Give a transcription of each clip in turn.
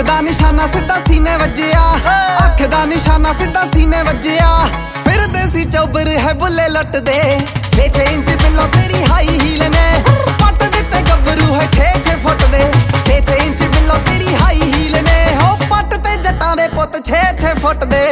ਦਾ ਨਿਸ਼ਾਨਾ ਸਿੱਧਾ ਸੀਨੇ ਵੱਜਿਆ, ਅੱਖ ਦਾ ਨਿਸ਼ਾਨਾ ਸਿੱਧਾ ਸੀਨੇ ਵੱਜਿਆ। ਫਿਰਦੇ ਸੀ ਚੌਬਰ ਹੈ ਬੁੱਲੇ ਲੁੱਟਦੇ, 6-6 ਇੰਚ ਬਿੱਲੋ ਤੇਰੀ ਹਾਈ ਹੀਲ ਨੇ ਪੱਟ ਦਿੱਤੇ ਗੱਭਰੂ ਹੈ 6-6 ਫੁੱਟ ਦੇ। 6-6 ਇੰਚ ਬਿੱਲੋ ਤੇਰੀ ਹਾਈ ਹੀਲ ਨੇ ਹੋ ਪੱਟ ਤੇ ਜੱਟਾਂ ਦੇ ਪੁੱਤ 6-6 ਫੁੱਟ ਦੇ।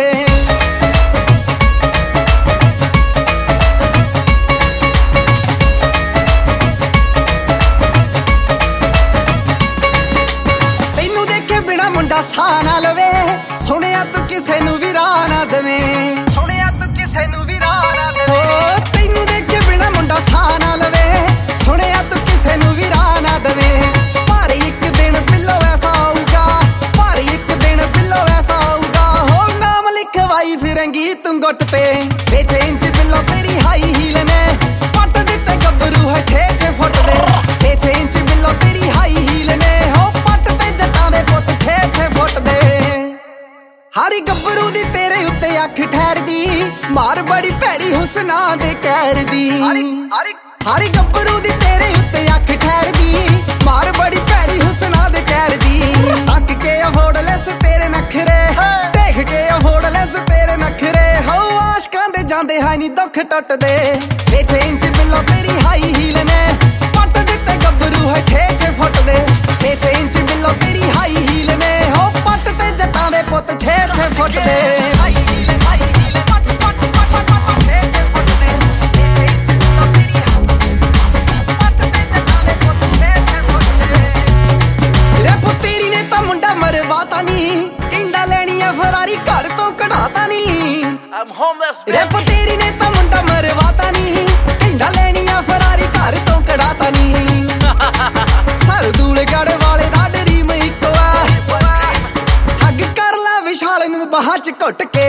ਮੁੰਡਾ ਸਾਹ ਨਾ ਲਵੇ, ਸੁਣਿਆ ਤੂੰ ਕਿਸੇ ਨੂੰ ਵੀ ਰਾਹ ਨਾ ਦੇਵੇਂ, ਸੁਣਿਆ ਤੂੰ ਕਿਸੇ ਨੂੰ ਵੀ ਰਾਹ ਨਾ ਦੇਵੇਂ। ਤੈਨੂੰ ਦੇਖੇ ਬਿਨਾ ਮੁੰਡਾ ਸਾਹ ਨਾ ਲਵੇ, ਸੁਣਿਆ ਤੂੰ ਕਿਸੇ ਨੂੰ ਵੀ ਰਾਹ ਨਾ ਦੇਵੇਂ। ਪਰ ਇੱਕ ਦਿਨ ਬਿੱਲੋ ਐਸਾ ਆਊਗਾ, ਪਰ ਇੱਕ ਦਿਨ ਬਿੱਲੋ ਐਸਾ ਆਊਗਾ ਹੋ ਨਾਮ ਲਿਖਵਾਈ ਫਿਰੇਂਗੀ ਤੂੰ ਗੁੱਟ ਤੇ। 6-6 ਇੰਚ ਬਿੱਲੋ ਤੇਰੀ ਹਾਈ ਹੀਲ ਨੇ ਪੱਟ ਦਿੱਤੇ ਗੱਭਰੂ ਹੈ 6-6 ਫੁੱਟ ਦੇ। 6-6 ਇੰਚ ਬਿੱਲੋ ਤੇਰੀ ਹਾਈ ਹੀਲ ਨੇ ਹੋ ਪੱਟ ਤੇ ਜੱਟਾਂ ਦੇ ਪੁੱਤ 6-6 ਫੁੱਟ ਦੇ। ਹਰੀ ਗੱਭਰੂ ਦੀ ਤੇਰੇ ਉੱਤੇ ਅੱਖ ਠਹਿਰਦੀ, ਮਾਰ ਬੜੀ ਭੈੜੀ ਹੁਸਨਾ ਦੇ ਕਹਿਰ ਦੀ। ਹਰੀ ਗੱਭਰੂ ਦੀ ਤੇਰੇ ਉੱਤੇ ਅੱਖ ਠਹਿਰਦੀ, ਮਾਰ ਬੜੀ ਭੈੜੀ ਹੁਸਨਾ ਦੇ ਕਹਿਰ ਦੀ। ਤੱਕ ਕੇ ਅਫੋਰਡਲੈਸ ਤੇਰੇ ਨਖਰੇ, ਦੇਖ ਕੇ ਅਫੋਰਡਲੈਸ ਤੇਰੇ ਨਖਰੇ ਹੋ ਆਸ਼ਕਾਂ ਦੇ ਜਾਂਦੇ ਹੈ ਨੀ ਦੁੱਖ ਟੁੱਟਦੇ। 6-6 ਇੰਚ ਬਿੱਲੋ ਤੇਰੀ ਹਾਈ ਹੀਲ ਨੇ ਪੱਟ ਦਿੱਤੇ ਗੱਭਰੂ ਹੈ 6-6 ਫੁੱਟ ਦੇ। 6-6 ਇੰਚ ਬਿੱਲੋ ਤੇਰੀ ਹਾਈ ਹੀਲ ਨੇ ਹੋ ਪੱਟ ਤੇ ਜੱਟਾਂ ਦੇ ਪੁੱਤ 6-6 ਫੁੱਟ ਦੇ। ਹਾਈ ਹੀਲ ਪੱਟ ਪੱਟ ਪੱਟ 6-6 ਫੁੱਟ ਦੇ। 6-6 ਇੰਚ ਬਿੱਲੋ ਤੇਰੀ ਪੱਟ ਤੇ ਜੱਟਾਂ ਦੇ ਪੁੱਤ 6-6 ਫੁੱਟ ਦੇ। ਰੇ ਪੁੱਤਰੀ ਨੇ ਤਾਂ ਮੁੰਡਾ ਮਰਵਾਤਾ ਨੀ, ਕਹਿੰਦਾ ਲੈਣੀ ਆ ਫਰਾਰੀ ਘਰ ਤੋਂ ਕਢਾਤਾ ਨੀ। ਰੇ ਪੁੱਤਰੀ ਨੇ ਤਾਂ ਮੁੰਡਾ ਮਰਵਾਤਾ ਨੀ, ਕਹਿੰਦਾ ਲੈਣੀ ਆ ਫਰਾਰੀ ਘਰ ਤੋਂ ਕਢਾਤਾ ਨੀ। ਸਰ ਦੂਲਗੜ ਵਾਲੇ ਦਾ ਡਰੀਮ ਇੱਕੋ ਆ, ਹੱਗ ਕਰ ਲੈ ਵਿਸ਼ਾਲ ਨੂੰ ਬਾਹਾਂ ਚ ਘੁੱਟ ਕੇ।